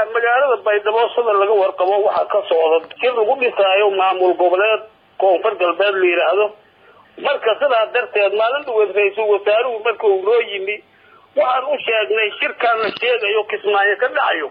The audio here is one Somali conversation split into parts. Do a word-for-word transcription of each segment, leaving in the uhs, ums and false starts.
magaalada baydhabo sida laga warqabo waxa ka socda jir lagu dhisaayo maamul goboleed koonfur galbeed la yiraahdo marka sidaa darteed maalin dhaweed ra'iisul wasaaruhu markuu loo yimi waxaan u sheegnay shirkan la sheegayo Kismaayo ka dhacayo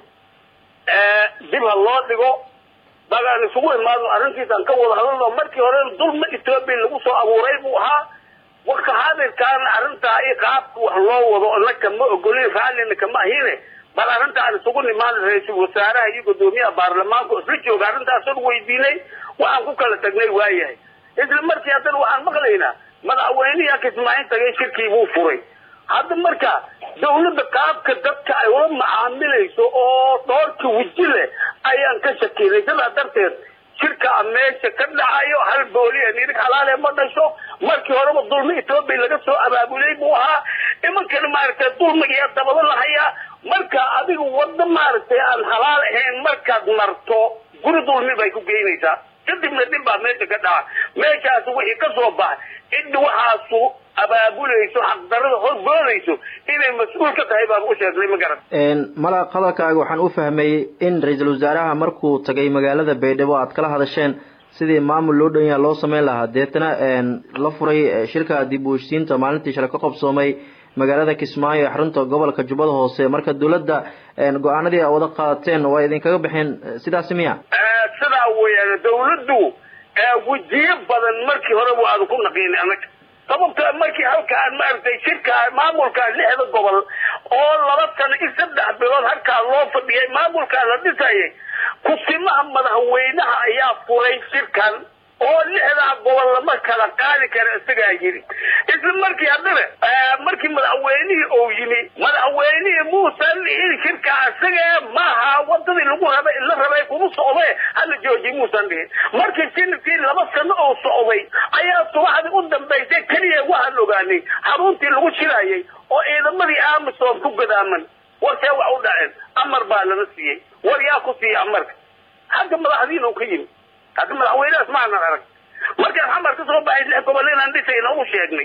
ee dib loo dhigo bagaan isugu imaado arrintiisan ka wada hadalno markii hore dulma Itoobiya lagu soo abuuray buu ahaa waxa hadalkan arrinta ay qaabku wax loo wado annaka ma ogolin raalina kama ahine bal arrinta aan isugu nimaan ra'iisul wasaaraha iyo gudoomiyaha baarlamaanka isla jooga arrintaas oo weydiinay waxaan ku kala tagnay waayahay isla markii haddana waxaan maqlaynaa madaxweynaha Kismaayo tagay shirkii buu furay hadda marka dawladda qaabka dadka ay wada macaamilayso oo doorka wajile ayaan ka shakiinay sida darteed shirka ameesha ka dhacayo hal booliye nirig halaale ma dhasho markii horeba dulmi Itoobiya laga soo abaabulay buu ahaa imankana maartay dulmiga dabada la haya marka adigu wada maartay aan halaal ahayn markaad marto guri dulmi bay ku geynaysaa kadibna dib baa meesha ka dhaca meeshaas wixii ka soo baxay in waxaasu abaabulayso xaqdarada horboodayso inay mas'uul ka tahay baan u sheegnay ma garan een mala qadalkaaga waxaan u fahmay in ra'iisul wasaaraha markuu tagay magaalada Baydhabo aad kala hadasheen sidii maamul loo dhan yahay loo sameyn lahaa deetana een la furay shirka dib u heshiinta maalintii shalay ka qabsoomay magaalada Kismaayo ee xarunta gobolka Jubbada Hoose marka dawladda een go'aanadii ay wada qaateen way idin kaga bixin sidaas miya ee sida weeyaan dawladdu ee wajiib badan markii hore waad ku naqeen anaka sababta markii halkaan maartay shirka maamulka lixda gobol oo laba sano iyo saddex bilood halka loo fadhiyay maamulka la dhisayay ku simaha madaxweynaha ayaa furay shirkan oo lixda gobol lama kala qaadi karo isaga yiri isla markii haddana markii madaxweynaha oo yimi madaxweynaha muusan in shirka isaga maaha wadadii lagu rabay in la rabay kuma socday hal jooji muusan dhig markii shirkii laba sano oo socday ayaa subaxdii u dambeysay kaliya waxaan ogaanay xaruntii lagu shirayay oo ciidamadii aamusoon ku gadaaman warkee wax u dhaceen amar baa lana siiyay war yaa ku siiyay amarka hadda madaxdiina uu ka yimi hadda madaxweynahaas ma aanan arag markaan xamar ka soo baxay lix gobol inaan dhisayna u sheegnay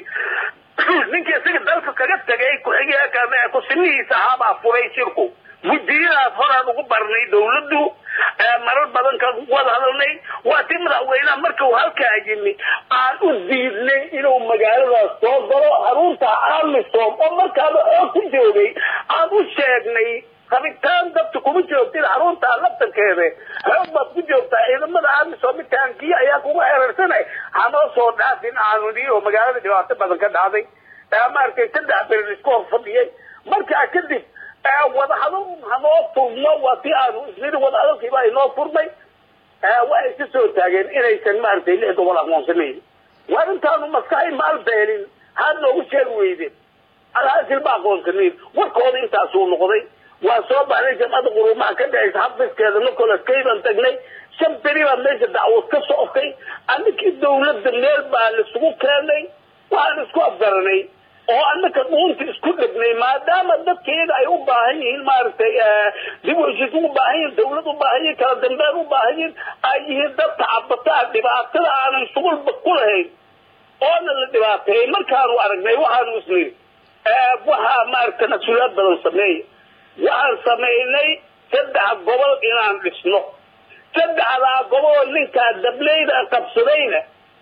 ninkii isaga dalka kaga tagay ku-xigeenka ku-simihiisa ahaabaa furay shirku mudiiraas horaan ugu barnay dawladdu marar badan ka wada hadalnay waa tii madaxweynaha markuu halkaa yimi aan u diidnay inuu magaaladaas soo galo xarunta amisom oo markaaba oo ku joogay aan u sheegnay qabitaan dadka kuma joogtid xarunta laftankeeda xoog baad ku joogtaa ciidamada amisom taankiya ayaa kugu xeerarsanay hanoo soo dhaafin aanu dhiyo magaalada dhibaato badan ka dhacday maartay saddex berin isku hor fadhiyay markaa kadib wada hadal hanoo furmo waa tii aanu isnidi wada hadalkii baa inoo furmay waxay ka soo taageen inaysan maartay lix gobol aqoonsanayn waa intaanu maskaxay maal beelin had loogu sheegi weyde alhaasil ba aqoonsanayn warkooda intaasuu noqday waa soo baxday jamcada quruumaha ka dhacaysa xabiskeeda Nicholas Kayban tagnay shan beri baa meesha dacwad ka socotay annakii dawladda meel baa la isugu keenay waxaan isku afgaranay oo annaka dhuunta isku dhignay maadaama dadkeeda ay u baahan yihiin maartay dib u heshiis u baahan yihiin dawlad u baahan yihiin kala dambeyn u baahan yihiin ay yihiin dad tacabataa dhibaatada aanan shughulba ku lahayn oona la dhibaateeyey markaanu aragnay waxaanu isniri waxaa maaragtay mas-uuliyaad badan sameeya waxaan samaynay saddex gobol inaan dhisno saddexdaa gobol ninkaa dableyda qabsadayna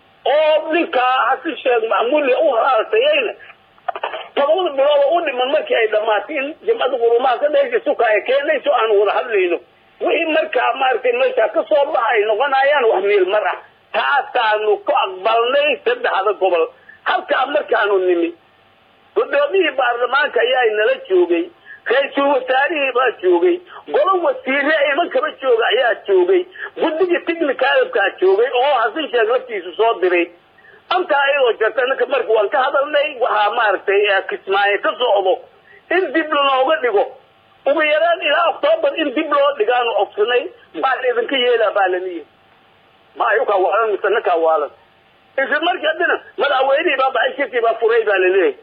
oo ninkaa hasi sheeg macmuuli u haraasayayna todobada bilood u dhiman markii ay dhamaatay in jamcada quruumaha ka dhexaysa suka ay keenayso aan wada hadlayno wixii markaa maaragtay meesha ka soo baxay noqonayaan wax meel mar ah taasaanu ku aqbalnay saddexda gobol halkaa markaanu nimi gudoomiyihii baarlamaanka ayaa inala joogay ra'iisul wasaarihii baa joogay golo wasiire iman kaba jooga ayaa joogay guddiga technicalka joogay oo hasin sheeg laftiisu soo diray anta ayoo jirta ninka markii waan ka hadalnay waxa maartay Kismaayo ka socdo in dib looga dhigo ugu yaraan ilaa October in dib loo dhigaano ogsanay baa idinka yeela baalaniye ma ayuka waalan misanka waalan isla markii hadana madaxweynaha baa baxay baa furay baalaniye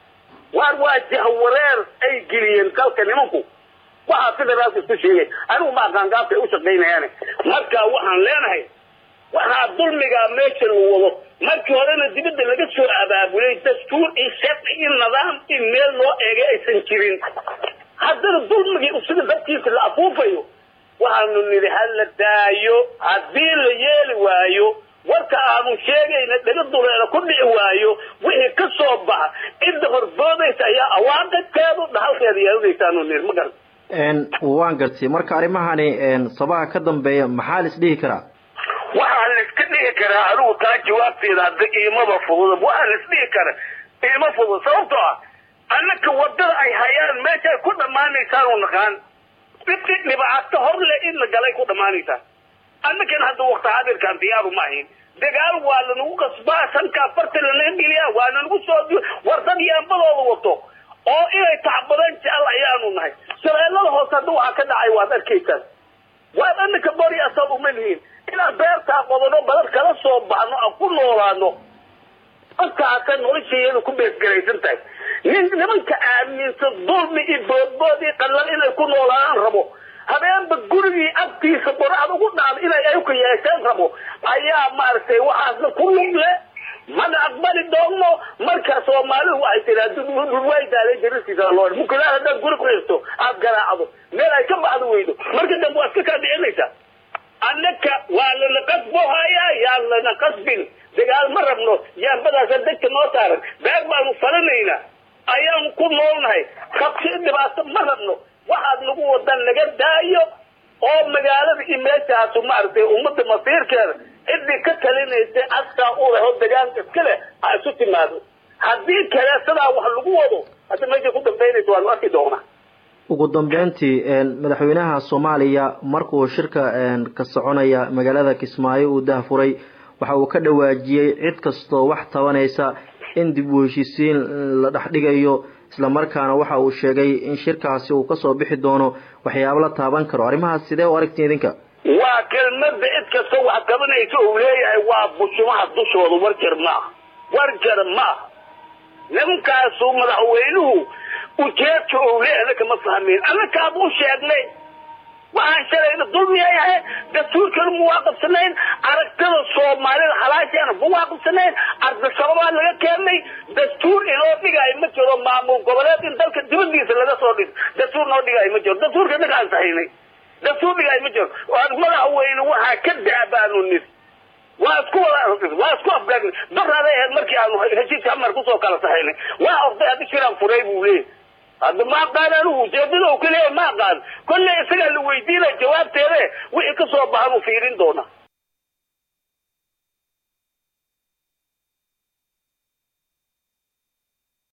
waar waajah wareer ay geliyeen kalka nimanku waxa federaal isku sheegay anigu ma qaangaabta u shaqeynayaan marka waxaan leenahay waxa dulmiga meesha lagu wado markii horena dibadda laga soo abaabulay dastuur iyo sharci iyo nidaam in meel loo eegay aysan jirin haddana dulmigii usiga dadkiisa la afuufayo waxaanu nidhi hala daayo haddii la yeeli waayo warka aanu sheegayna dhaga duleela ku dhici waayo wixii ka soo baxa cidda horboodaysa ayaa awaaqidkeedu dhahalkeeda yeelanaysaanu nidhi ma garan waan gartay marka arrimahani sabaha ka dambeeya maxaa la isdhihi karaa waxaa la iska dhihi karaa anigu taa jawaabteeda hadda iimaba fududa waxaa la isdhihi kara iima fudud sababtoo ah annaka wadada ay hayaan meesha ay ku dhammaanaysaan u naqaan dhibaato hor le in la galay ku dhammaanaysaa annakan hadda waqti xaadirkaan diyaaru ma ahayn dagaal waa lanagu qasbaa sanka afartan lanaga geliyaa waa nanagu soo wardad yaambadooda wato oo inay tacbadeen jecel ayaanu nahay shabeellada hoose hadda waxaa ka dhacay waad arkaysaan waad annaka bari asal uma lihiin inaan beertaa qodano badan kala soo baxno aan ku noolaano antaasa nolosheedu ku beesgaraysan tahay nin nimanka aaminsan dulmi iyo boodbood iyo qalal inay ku noolaan rabo habeenba gurigii agtiisa qoracda ugu dhacda inay ayuka yeesheen rabo ayaa maaragtay waxaasna ku lugle mana aqbali doonno marka soomaalidu waxay tiraa dhulwaay daalay jarisiisa loo mukulaal haddaad guri ku haysto aad garaacdo meel ay ka baxdo weydo marka dambe waad ka kaa dhicinaysaa annaka waa lana qasbohayaa yaan lana qasbin dagaal ma rabno yaambadaasa degta noo saaran beer baanu falanaynaa ayaanu ku noolnahay qabsi dhibaato ma rabno waxaad nagu wadan laga daayo oo magaalada iyo meeshaasu maaragtay ummadda masiirkeeda ciddii ka talinaysa askaa u leho degaanka iska leh ha isu timaado haddii kale sidaa wax lagu wado hadda meesha ku dambaynaysa waanu arki doonaa ugu dambeyntii madaxweynaha Soomaaliya markuu shirka ka soconaya magaalada Kismaayo uu dahfuray waxa uu ka dhawaajiyay cid kasto wax tabanaysa in dib u heshiisiin la dhaxdhigayo isla markaana waxa uu sheegay in shirkaasi uu ka soo bixi doono waxyaabo la taaban karo arrimahaas sidee u aragteen idinka waa kelmadda cid kasto wax tabanaysa uu leeyahay waa bushumaha dushooda warjar ma warjar ma nimankaasu madaxweynuhu ujeedka uu leeyahay kama fahmeen annaka buu sheegnay waxaan shalayna dulmi yahay dastuurkan mu waaqabsanayn aragtada Soomaalida halaashan mu waaqabsanayn arda sababaa laga keenay dastuur inoo dhigay ma jiro maamul goboleed in dalka dibadiisa laga soo dhig dastuur noo dhigay ma jiro dastuurka dhagaan sahaynay dastuur dhigay ma jiro waa madaxweyne waxa ka daabaanu nid waa isku wada waa isku afgaagay darada ee markii aanu heshiiska mar ku soo kala sahaynay waa orday hadii shiraan furay buu leeyahay هذا ما قالوا جديد وكله ما قال كل إسرائيل ويدينا جواب ترى وإكسر بحرو فيرين دونا